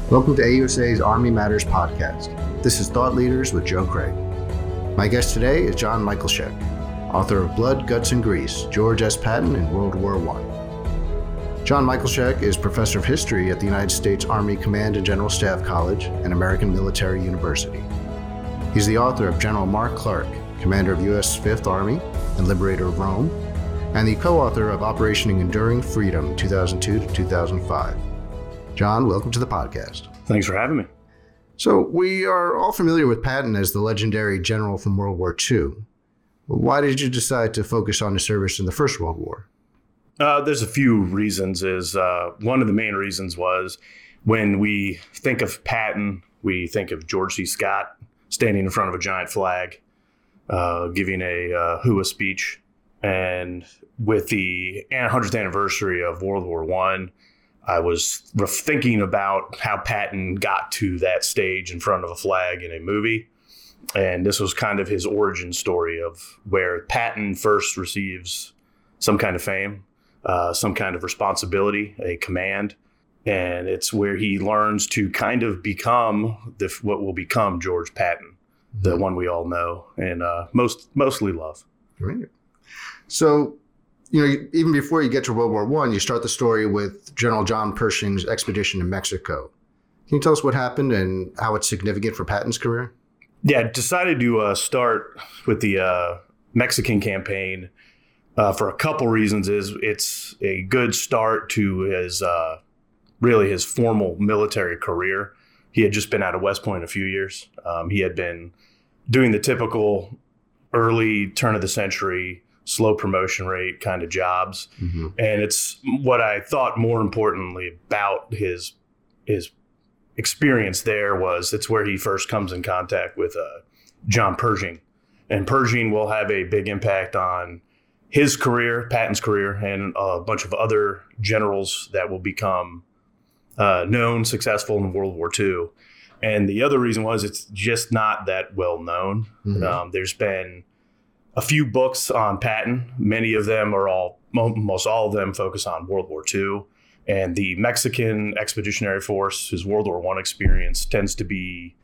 Welcome to AUSA's Army Matters podcast. This is Thought Leaders with Joe Craig. My guest today is John Mikolcik, author of Blood, Guts, and Grease, George S. Patton in World War I. John Mikolcik is professor of history at the United States Army Command and General Staff College and American Military University. He's the author of General Mark Clark, commander of U.S. Fifth Army and liberator of Rome, and the co-author of Operation Enduring Freedom, 2002 to 2005. John, welcome to the podcast. Thanks for having me. So we are all familiar with Patton as the legendary general from World War II. Why did you decide to focus on his service in the First World War? There's a few reasons. One of the main reasons was when we think of Patton, we think of George C. Scott standing in front of a giant flag, giving a hua speech. And with the 100th anniversary of World War I was thinking about how Patton got to that stage in front of a flag in a movie. And this was kind of his origin story of where Patton first receives some kind of fame, some kind of responsibility, a command. And it's where he learns to kind of become what will become George Patton, the one we all know and mostly love. Great. So, even before you get to World War I, you start the story with General John Pershing's expedition to Mexico. Can you tell us what happened and how it's significant for Patton's career? Yeah, I decided to start with the Mexican campaign for a couple reasons. It's a good start to his formal military career. He had just been out of West Point a few years. He had been doing the typical early turn of the century slow promotion rate kind of jobs. Mm-hmm. And it's what I thought more importantly about his experience there was it's where he first comes in contact with John Pershing. And Pershing will have a big impact on his career, Patton's career, and a bunch of other generals that will become known, successful in World War II. And the other reason was it's just not that well known. Mm-hmm. There's been a few books on Patton. Many of them almost all of them focus on World War II. And the Mexican Expeditionary Force, his World War I experience, tends to be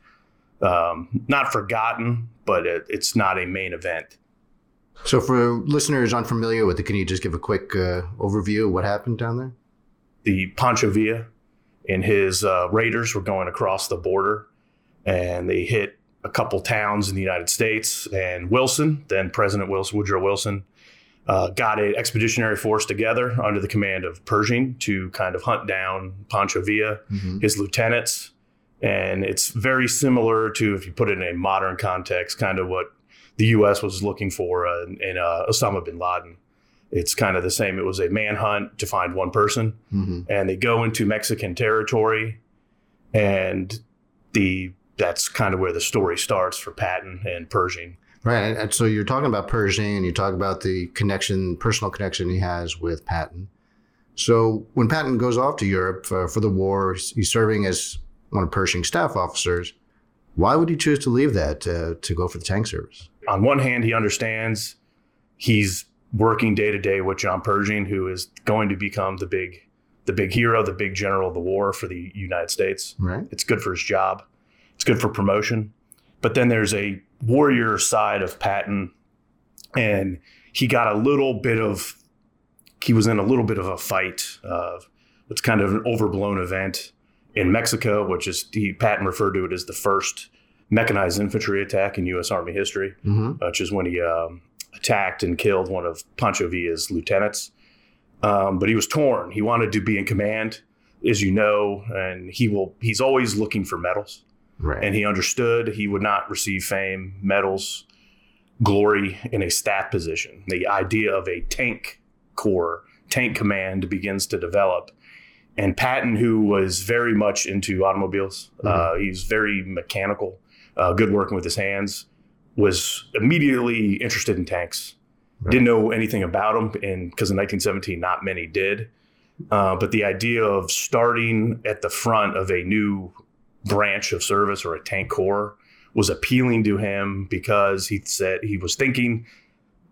not forgotten, but it's not a main event. So for listeners unfamiliar with it, can you just give a quick overview of what happened down there? The Pancho Villa and his raiders were going across the border, and they hit a couple towns in the United States, and Wilson, then President Wilson, Woodrow Wilson, got an expeditionary force together under the command of Pershing to kind of hunt down Pancho Villa, mm-hmm. his lieutenants. And it's very similar to, if you put it in a modern context, kind of what the U.S. was looking for in Osama bin Laden. It's kind of the same. It was a manhunt to find one person, mm-hmm. and they go into Mexican territory, and that's kind of where the story starts for Patton and Pershing. Right. And so you're talking about Pershing and you talk about the personal connection he has with Patton. So when Patton goes off to Europe for the war, he's serving as one of Pershing's staff officers. Why would he choose to leave that to go for the tank service? On one hand, he understands he's working day to day with John Pershing, who is going to become the big hero, the big general of the war for the United States. Right. It's good for his job. It's good for promotion. But then there's a warrior side of Patton, and he was in a little bit of a fight. It's kind of an overblown event in Mexico, Patton referred to it as the first mechanized infantry attack in U.S. Army history, mm-hmm. Which is when he attacked and killed one of Pancho Villa's lieutenants. But he was torn. He wanted to be in command, as you know, and he's always looking for medals. Right. And he understood he would not receive fame, medals, glory in a staff position. The idea of a tank corps, tank command begins to develop. And Patton, who was very much into automobiles, mm-hmm. He's very mechanical, good working with his hands, was immediately interested in tanks. Right. Didn't know anything about them, because in 1917, not many did. But the idea of starting at the front of a new branch of service or a tank corps was appealing to him, because he said he was thinking,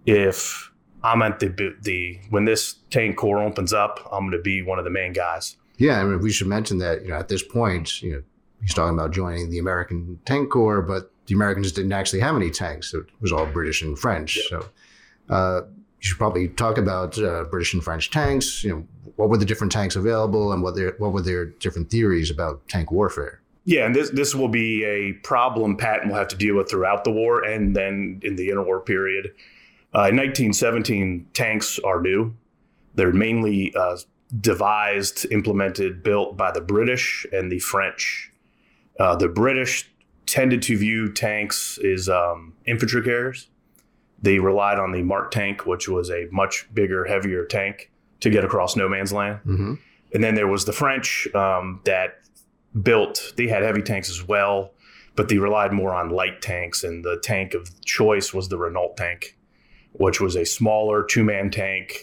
if I'm at when this tank corps opens up, I'm going to be one of the main guys. Yeah, I mean, we should mention that, at this point, he's talking about joining the American Tank Corps, but the Americans didn't actually have any tanks. It was all British and French. Yep. So you should probably talk about British and French tanks. What were the different tanks available, and what were their different theories about tank warfare? Yeah, and this will be a problem Patton will have to deal with throughout the war and then in the interwar period. In 1917, tanks are new. They're mainly devised, implemented, built by the British and the French. The British tended to view tanks as infantry carriers. They relied on the Mark tank, which was a much bigger, heavier tank to get across no man's land. Mm-hmm. And then there was the French that they had heavy tanks as well, but they relied more on light tanks. And the tank of choice was the Renault tank, which was a smaller two-man tank.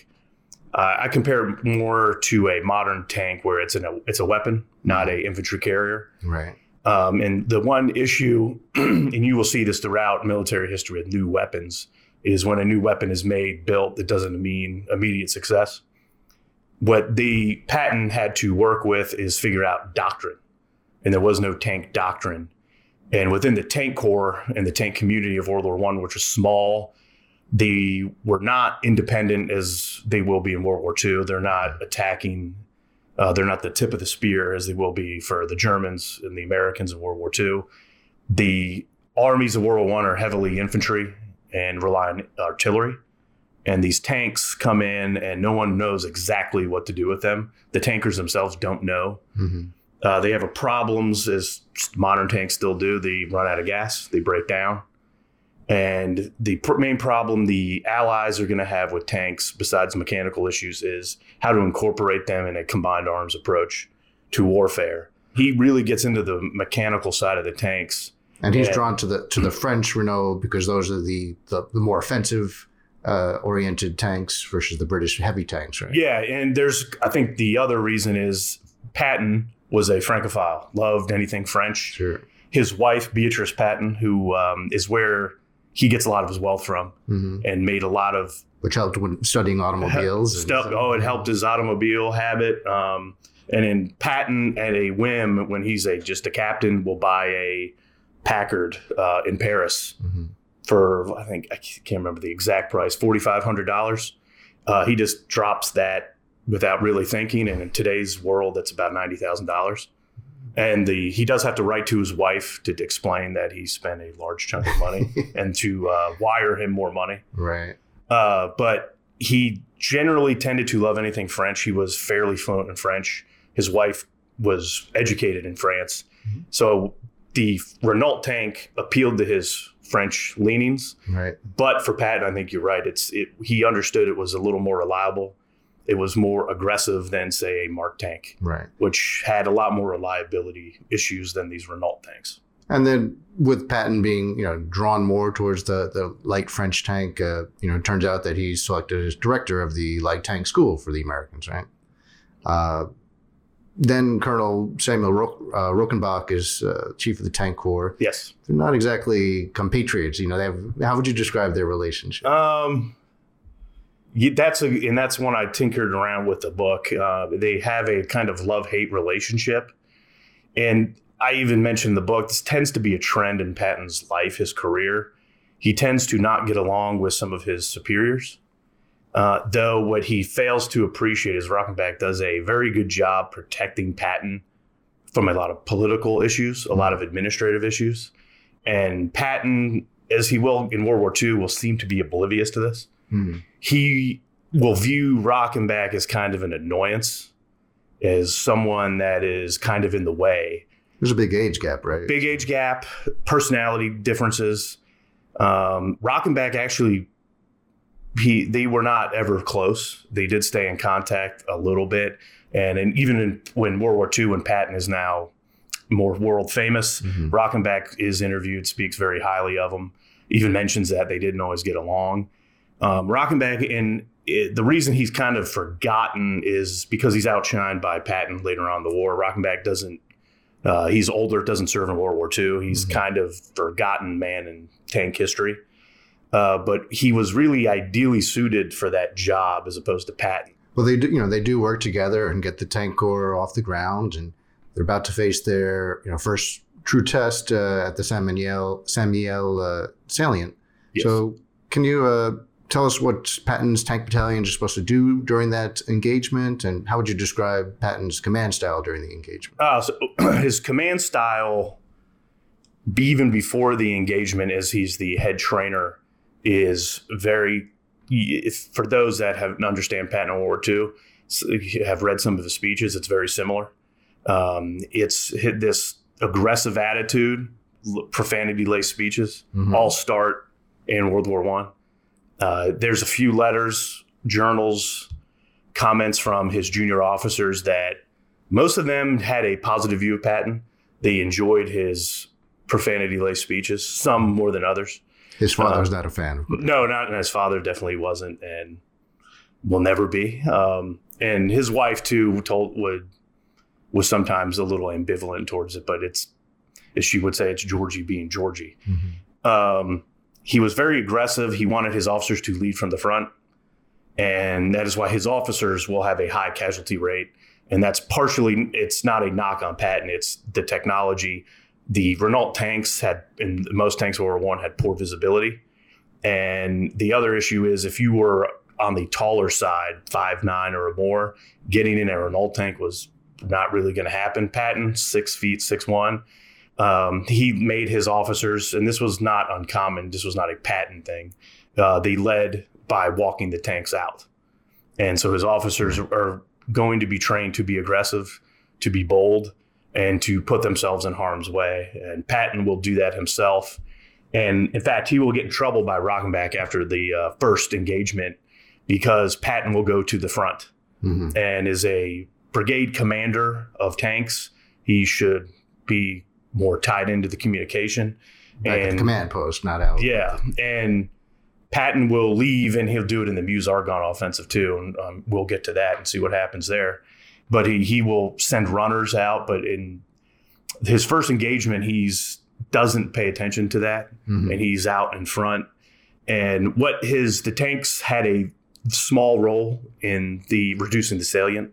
I compare it more to a modern tank where it's a weapon, not an infantry carrier. Right. And the one issue, and you will see this throughout military history with new weapons, is when a new weapon is built, it doesn't mean immediate success. What the Patton had to work with is figure out doctrine. And there was no tank doctrine. And within the tank corps and the tank community of World War I, which was small, they were not independent as they will be in World War II. They're not attacking. They're not the tip of the spear as they will be for the Germans and the Americans in World War II. The armies of World War I are heavily infantry and rely on artillery. And these tanks come in and no one knows exactly what to do with them. The tankers themselves don't know. Mm-hmm. They have problems, as modern tanks still do. They run out of gas. They break down. And the main problem the Allies are going to have with tanks, besides mechanical issues, is how to incorporate them in a combined arms approach to warfare. He really gets into the mechanical side of the tanks. And he's drawn to the French Renault because those are the more offensive oriented tanks versus the British heavy tanks, right? Yeah, and I think the other reason is Patton was a Francophile, loved anything French. Sure. His wife, Beatrice Patton, who is where he gets a lot of his wealth from, mm-hmm. and made a lot of... Which helped when studying automobiles. It helped his automobile habit. And then Patton, at a whim, when he's just a captain, will buy a Packard in Paris mm-hmm. for, I can't remember the exact price, $4,500. He just drops that without really thinking. And in today's world, that's about $90,000. And he does have to write to his wife to explain that he spent a large chunk of money and to wire him more money. Right. But he generally tended to love anything French. He was fairly fluent in French. His wife was educated in France. Mm-hmm. So the Renault tank appealed to his French leanings. Right. But for Patton, I think you're right. He understood it was a little more reliable. It was more aggressive than, say, a Mark tank, right, which had a lot more reliability issues than these Renault tanks. And then with Patton being, drawn more towards the light French tank, it turns out that he's selected as director of the light tank school for the Americans, right? Then Colonel Samuel Rockenbach is chief of the tank corps. Yes. They're not exactly compatriots. How would you describe their relationship? That's one I tinkered around with the book. They have a kind of love-hate relationship. And I even mentioned in the book, this tends to be a trend in Patton's life, his career. He tends to not get along with some of his superiors. Though what he fails to appreciate is Rockenbach does a very good job protecting Patton from a lot of political issues, a lot of administrative issues. And Patton, as he will in World War II, will seem to be oblivious to this. Mm-hmm. He will view Rockenbach as kind of an annoyance, as someone that is kind of in the way. There's a big age gap, right? Big age gap, personality differences. Rockenbach actually, they were not ever close. They did stay in contact a little bit. And even when World War II, when Patton is now more world famous, mm-hmm. Rockenbach is interviewed, speaks very highly of him, even mentions that they didn't always get along. Rockenbach, and the reason he's kind of forgotten is because he's outshined by Patton later on in the war. Rockenbach he's older, doesn't serve in World War II. He's mm-hmm. kind of forgotten man in tank history. But he was really ideally suited for that job as opposed to Patton. Well, they do work together and get the tank corps off the ground, and they're about to face their first true test at the San Miel salient. Yes. So, can you tell us what Patton's tank battalion is supposed to do during that engagement, and how would you describe Patton's command style during the engagement? So his command style, even before the engagement, as he's the head trainer, is very. For those that understand Patton in World War II, have read some of his speeches, it's very similar. It's this aggressive attitude, profanity-laced speeches, all start in World War I. There's a few letters, journals, comments from his junior officers that most of them had a positive view of Patton. They enjoyed his profanity-laced speeches, some more than others. His father was not a fan. No, not his father definitely wasn't, and will never be. And his wife too was sometimes a little ambivalent towards it, but it's, as she would say, it's Georgie being Georgie. He was very aggressive. He wanted his officers to lead from the front, and that is why his officers will have a high casualty rate. And that's partially, it's not a knock on Patton, it's the technology. The Renault tanks and most tanks of World War I had poor visibility. And the other issue is if you were on the taller side, 5'9" or more, getting in a Renault tank was not really going to happen. Patton, 6 feet, 6'1". He made his officers, and this was not uncommon, this was not a Patton thing. They led by walking the tanks out. And so his officers are going to be trained to be aggressive, to be bold, and to put themselves in harm's way. And Patton will do that himself. And in fact, he will get in trouble by Rockenbach after the first engagement because Patton will go to the front and is a brigade commander of tanks. He should be more tied into the communication. Back at the command post, not out. Yeah. And Patton will leave, and he'll do it in the Meuse-Argonne offensive too. And we'll get to that and see what happens there. But he will send runners out. But in his first engagement, doesn't pay attention to that, and he's out in front. And the tanks had a small role in reducing the salient,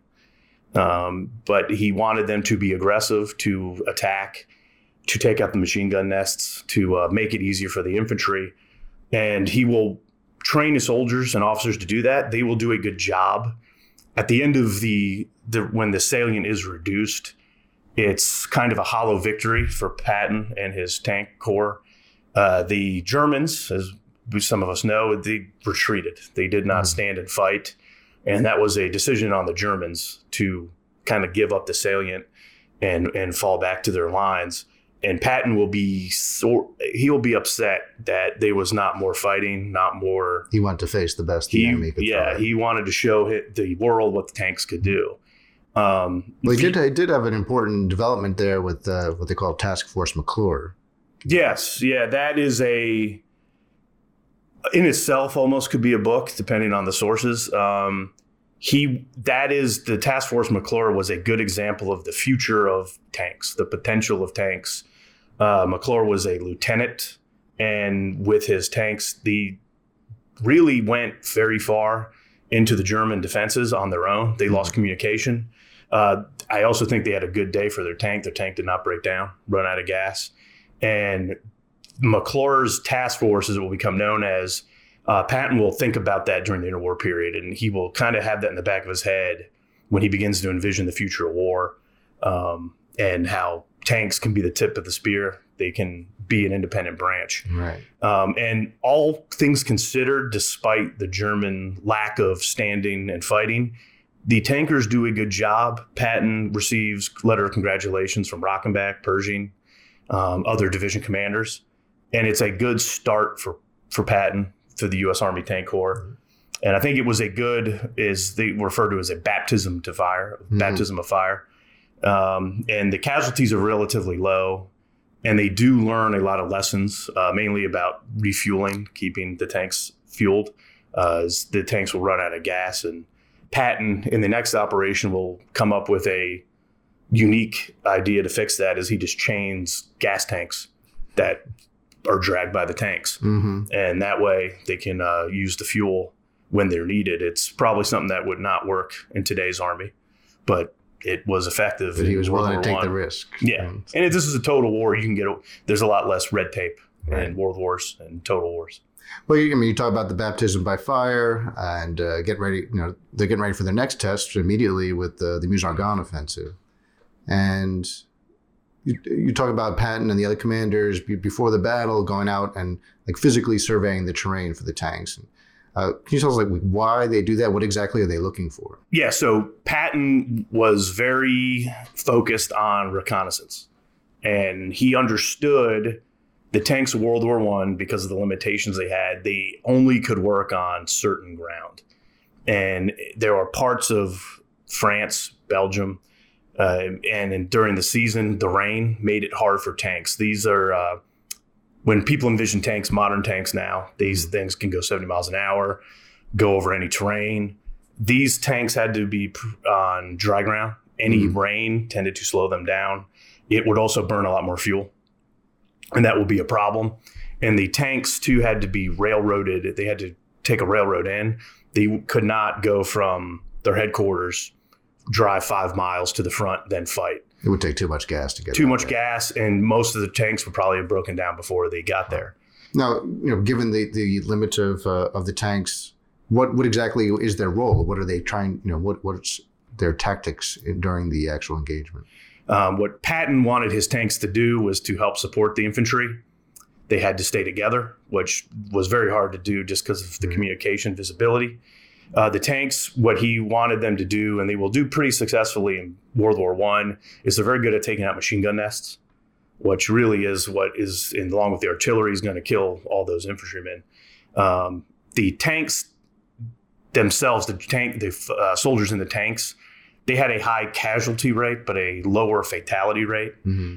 but he wanted them to be aggressive, to attack, to take out the machine gun nests, to make it easier for the infantry. And he will train his soldiers and officers to do that. They will do a good job. At the end of when the salient is reduced, it's kind of a hollow victory for Patton and his tank corps. The Germans, as some of us know, they retreated. They did not stand and fight. And that was a decision on the Germans to kind of give up the salient and fall back to their lines. And Patton will be upset that there was not more fighting, not more. He wanted to face the best the enemy could throw. He wanted to show the world what the tanks could do. Well, he did have an important development there with what they call Task Force McClure. Yes, yeah, that is in itself almost could be a book depending on the sources. The Task Force McClure was a good example of the future of tanks, the potential of tanks. McClure was a lieutenant, and with his tanks, they really went very far into the German defenses on their own. They lost communication. I also think they had a good day for their tank. Their tank did not break down, run out of gas. And McClure's task force, as it will become known as, Patton will think about that during the interwar period, and he will kind of have that in the back of his head when he begins to envision the future of war, and how tanks can be the tip of the spear. They can be an independent branch. Right. And all things considered, despite the German lack of standing and fighting, the tankers do a good job. Patton receives letter of congratulations from Rockenbach, Pershing, other division commanders. And it's a good start for Patton, for the U.S. Army Tank Corps. And I think it was they refer to as a baptism of fire. And the casualties are relatively low. And they do learn a lot of lessons, mainly about refueling, keeping the tanks fueled, as the tanks will run out of gas. And Patton, in the next operation, will come up with a unique idea to fix that, as he just chains gas tanks that are dragged by the tanks. And that way they can use the fuel when they're needed. It's probably something that would not work in today's Army, but it was effective. But he was willing to take the risk. Yeah. And if this is a total war, there's a lot less red tape in world wars and total wars. Well, you talk about the baptism by fire and get ready. They're getting ready for their next test immediately with the Meuse-Argonne offensive. And you talk about Patton and the other commanders before the battle going out and like physically surveying the terrain for the tanks. Can you tell us why they do that? What exactly are they looking for? Yeah, so Patton was very focused on reconnaissance, and he understood the tanks of World War I, because of the limitations they had, they only could work on certain ground. And there are parts of France, Belgium, and during the season, the rain made it hard for tanks. These are, when people envision tanks, modern tanks now, these things can go 70 miles an hour, go over any terrain. These tanks had to be on dry ground. Any rain tended to slow them down. It would also burn a lot more fuel, and that would be a problem. And the tanks, too, had to be railroaded. They had to take a railroad in. They could not go from their headquarters, drive 5 miles to the front, then fight. It would take too much gas to get too much gas, and most of the tanks would probably have broken down before they got there. Now, given the limit of the tanks, what exactly is their role? What are they trying? What's their tactics during the actual engagement? What Patton wanted his tanks to do was to help support the infantry. They had to stay together, which was very hard to do just because of the communication visibility. The tanks, what he wanted them to do, and they will do pretty successfully in World War I, is they're very good at taking out machine gun nests, which really is what is, along with the artillery, is going to kill all those infantrymen. The tanks themselves, the soldiers in the tanks, they had a high casualty rate, but a lower fatality rate.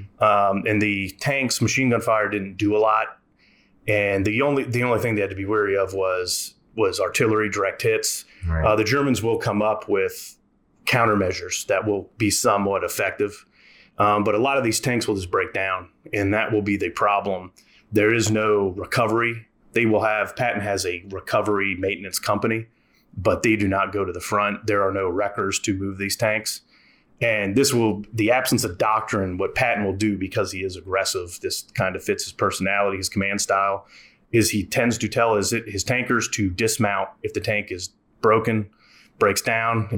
And the tanks, machine gun fire didn't do a lot. And the only thing they had to be wary of was artillery, direct hits. Right. The Germans will come up with countermeasures that will be somewhat effective. But a lot of these tanks will just break down, and that will be the problem. There is no recovery. Patton has a recovery maintenance company, but they do not go to the front. There are no wreckers to move these tanks. And the absence of doctrine, what Patton will do, because he is aggressive, this kind of fits his personality, his command style, is he tends to tell his tankers to dismount if the tank is broken, breaks down.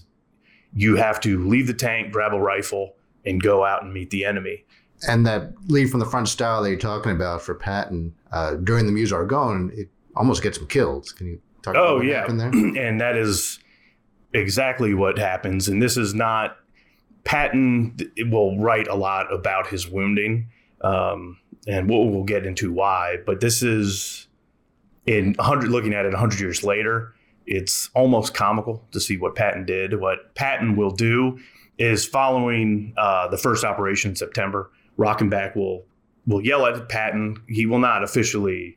You have to leave the tank, grab a rifle, and go out and meet the enemy. And that lead from the front style that you're talking about for Patton during the Meuse-Argonne, it almost gets him killed. Can you talk about what happened there? And that is exactly what happens. And this is not Patton. Will write a lot about his wounding, and we'll get into why. But this is looking at it 100 years later. It's almost comical to see what Patton did. What Patton will do is, following the first operation in September, Rockenbach will yell at Patton. He will not officially,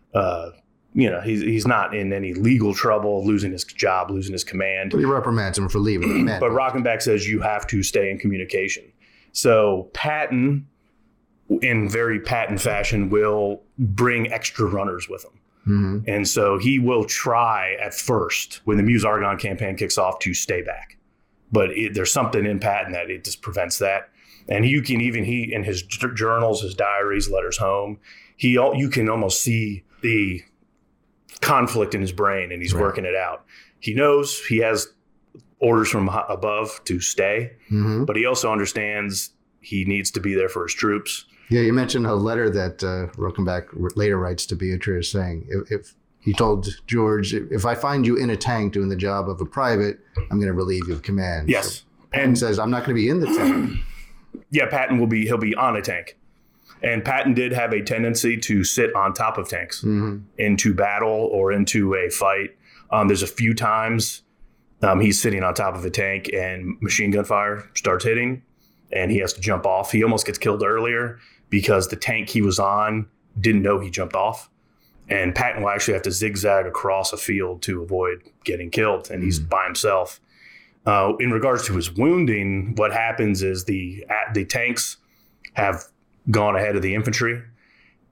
he's not in any legal trouble, losing his job, losing his command. But he reprimands him for leaving the command. But Rockenbach says you have to stay in communication. So Patton, in very Patton fashion, will bring extra runners with him. And so he will try at first, when the Meuse-Argonne campaign kicks off, to stay back. But there's something in Patton that it just prevents that. And he in his journals, his diaries, letters home, you can almost see the conflict in his brain, and he's working it out. He knows he has orders from above to stay, but he also understands he needs to be there for his troops. Yeah, you mentioned a letter that Rockenbach later writes to Beatrice saying, if he told George, if I find you in a tank doing the job of a private, I'm going to relieve you of command. Yes. So Patton says, I'm not going to be in the tank. Yeah, Patton he'll be on a tank. And Patton did have a tendency to sit on top of tanks into battle or into a fight. There's a few times he's sitting on top of a tank and machine gun fire starts hitting and he has to jump off. He almost gets killed earlier because the tank he was on didn't know he jumped off. And Patton will actually have to zigzag across a field to avoid getting killed, and he's by himself. In regards to his wounding, what happens is the tanks have gone ahead of the infantry,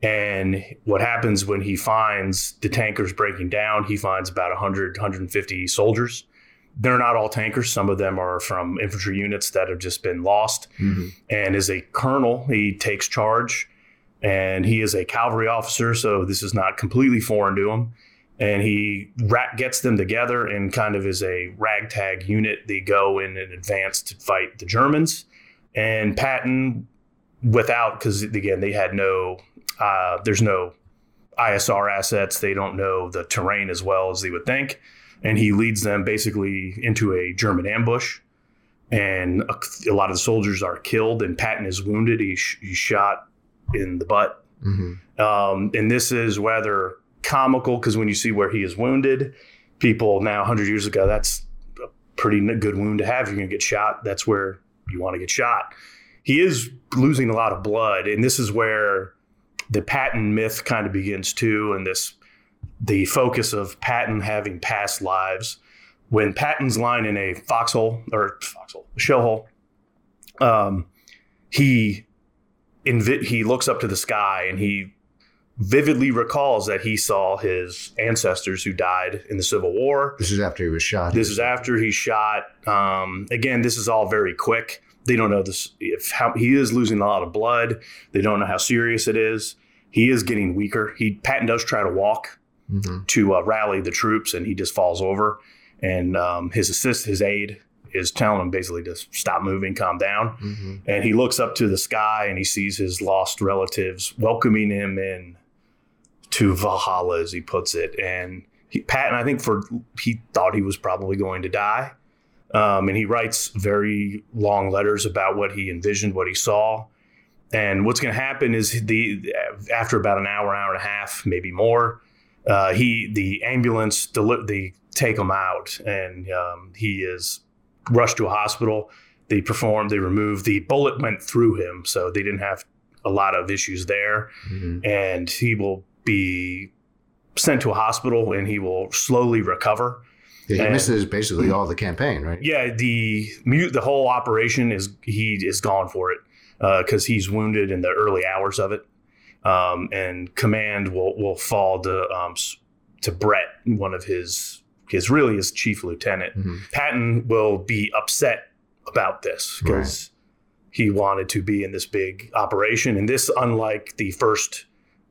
And what happens when he finds the tankers breaking down, he finds about 100, 150 soldiers. They're not all tankers. Some of them are from infantry units that have just been lost. Mm-hmm. And as a colonel, he takes charge, and he is a cavalry officer, so this is not completely foreign to him. And he gets them together and kind of is a ragtag unit. They go in and advance to fight the Germans. And Patton, because again, they had there's no ISR assets. They don't know the terrain as well as they would think. And he leads them basically into a German ambush. And a lot of the soldiers are killed, and Patton is wounded. He's shot in the butt. Mm-hmm. And this is rather comical, because when you see where he is wounded, people now 100 years ago, that's a pretty good wound to have. You're going to get shot. That's where you want to get shot. He is losing a lot of blood, and this is where the Patton myth kind of begins too, and the focus of Patton having past lives. When Patton's lying in a shell hole, he looks up to the sky, and he vividly recalls that he saw his ancestors who died in the Civil War. This is after he was shot. This is after he's shot. Again, this is all very quick. They don't know this. He is losing a lot of blood. They don't know how serious it is. He is getting weaker. Patton does try to walk to rally the troops, and he just falls over. And his aide is telling him basically to stop moving, calm down. Mm-hmm. And he looks up to the sky, and he sees his lost relatives welcoming him in to Valhalla, as he puts it. And Patton, I think he thought he was probably going to die. And he writes very long letters about what he envisioned, what he saw. And what's going to happen is after about an hour and a half, maybe more, the ambulance, they take him out, and he is rushed to a hospital. They remove, the bullet went through him, so they didn't have a lot of issues there. Mm-hmm. And he will be sent to a hospital, and he will slowly recover. Yeah, he misses basically all the campaign, right? Yeah, the whole operation he is gone for it, because he's wounded in the early hours of it. And command will fall to Brett, one of his chief lieutenant. Mm-hmm. Patton will be upset about this, because he wanted to be in this big operation. And this, unlike the first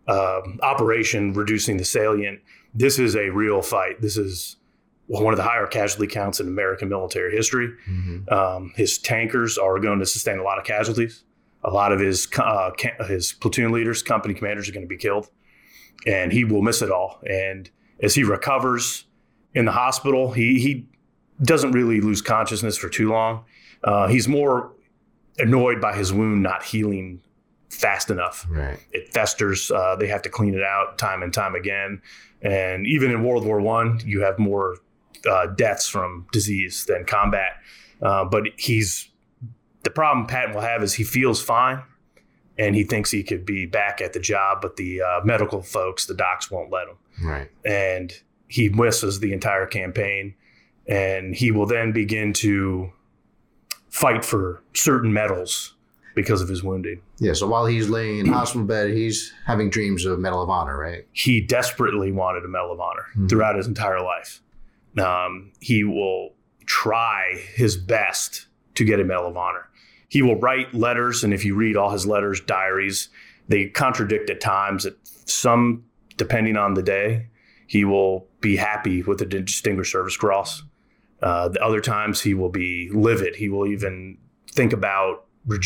operation reducing the salient, this is a real fight. This is one of the higher casualty counts in American military history. Mm-hmm. His tankers are going to sustain a lot of casualties. A lot of his platoon leaders, company commanders, are going to be killed, and he will miss it all. And as he recovers in the hospital, he doesn't really lose consciousness for too long. He's more annoyed by his wound not healing fast enough. Right. It festers. They have to clean it out time and time again. And even in World War I, you have more deaths from disease than combat. But the problem Patton will have is he feels fine, and he thinks he could be back at the job, but the medical folks, the docs, won't let him. Right. And he misses the entire campaign, and he will then begin to fight for certain medals because of his wounding. Yeah, so while he's laying in hospital bed, he's having dreams of Medal of Honor, right? He desperately wanted a Medal of Honor throughout his entire life. He will try his best to get a Medal of Honor. He will write letters, and if you read all his letters, diaries, they contradict at times. Some, depending on the day, he will be happy with the Distinguished Service Cross. The other times he will be livid. He will even think about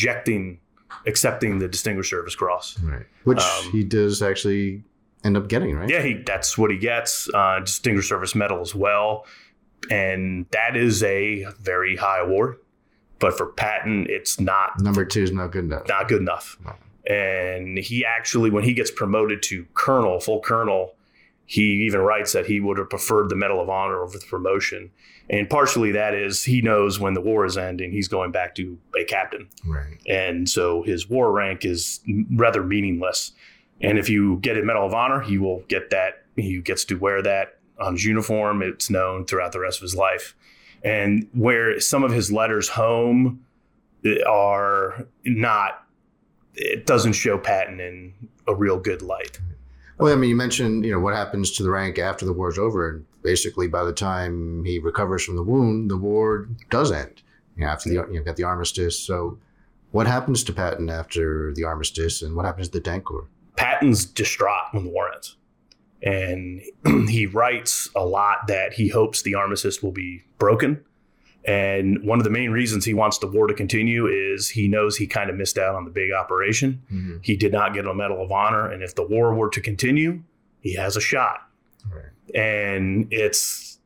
accepting the Distinguished Service Cross. Right. Which he does actually end up getting, right? Yeah, that's what he gets. Distinguished Service Medal as well. And that is a very high award. But for Patton, it's not. Number 2 is not good enough. Not good enough. Wow. And he actually, when he gets promoted to colonel, full colonel, he even writes that he would have preferred the Medal of Honor over the promotion. And partially that is he knows when the war is ending, he's going back to a captain. Right. And so his war rank is rather meaningless. And if you get a Medal of Honor, he will get that. He gets to wear that on his uniform. It's known throughout the rest of his life. And where some of his letters home are not it doesn't show Patton in a real good light. Well, I mean, you mentioned, what happens to the rank after the war's over. And basically, by the time he recovers from the wound, the war does end. After you've got the armistice. So what happens to Patton after the armistice, and what happens to the Tank Corps? Patton's distraught when the war ends. And he writes a lot that he hopes the armistice will be broken. And one of the main reasons he wants the war to continue is he knows he kind of missed out on the big operation. Mm-hmm. He did not get a Medal of Honor. And if the war were to continue, he has a shot. Right. And it's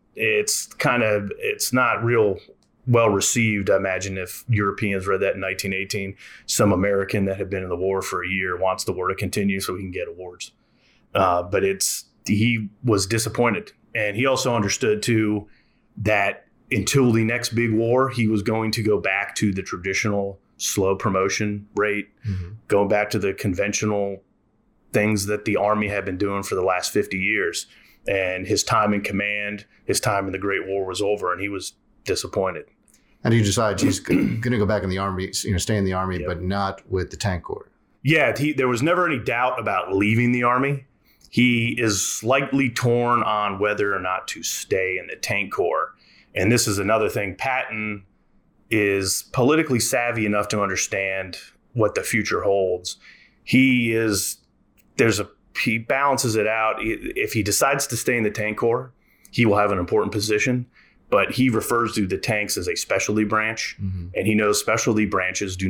not real well received. I imagine if Europeans read that in 1918, some American that had been in the war for a year wants the war to continue so he can get awards. But he was disappointed. And he also understood, too, that until the next big war, he was going to go back to the traditional slow promotion rate, going back to the conventional things that the Army had been doing for the last 50 years. And his time in command, his time in the Great War was over, and he was disappointed. And he decides he's going to go back in the Army, stay in the Army, but not with the Tank Corps. Yeah, there was never any doubt about leaving the Army. He is slightly torn on whether or not to stay in the Tank Corps. And this is another thing. Patton is politically savvy enough to understand what the future holds. He balances it out. If he decides to stay in the Tank Corps, he will have an important position, but he refers to the tanks as a specialty branch. Mm-hmm. And he knows specialty branch officers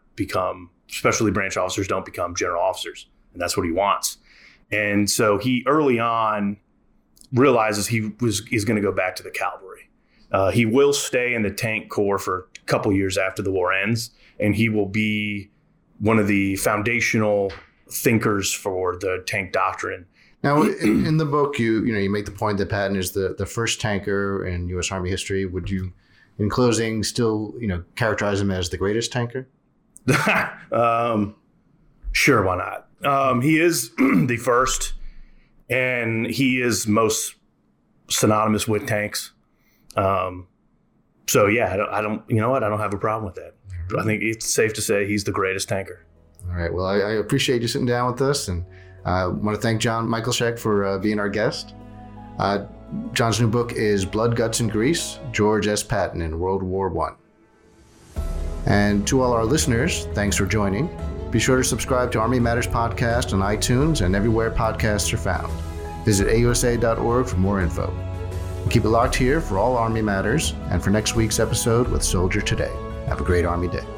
don't become general officers. And that's what he wants. And so he early on realizes he's going to go back to the cavalry. He will stay in the Tank Corps for a couple years after the war ends, and he will be one of the foundational thinkers for the tank doctrine. Now, in the book, you make the point that Patton is the first tanker in U.S. Army history. Would you, in closing, still characterize him as the greatest tanker? Sure, why not? He is the first, and he is most synonymous with tanks. So yeah, I don't have a problem with that. I think it's safe to say he's the greatest tanker. All right. Well, I appreciate you sitting down with us, and I want to thank John Michalczek for being our guest. John's new book is Blood, Guts, and Grease, George S. Patton in World War I. And to all our listeners, thanks for joining. Be sure to subscribe to Army Matters Podcast on iTunes and everywhere podcasts are found. Visit AUSA.org for more info. Keep it locked here for all Army Matters and for next week's episode with Soldier Today. Have a great Army Day.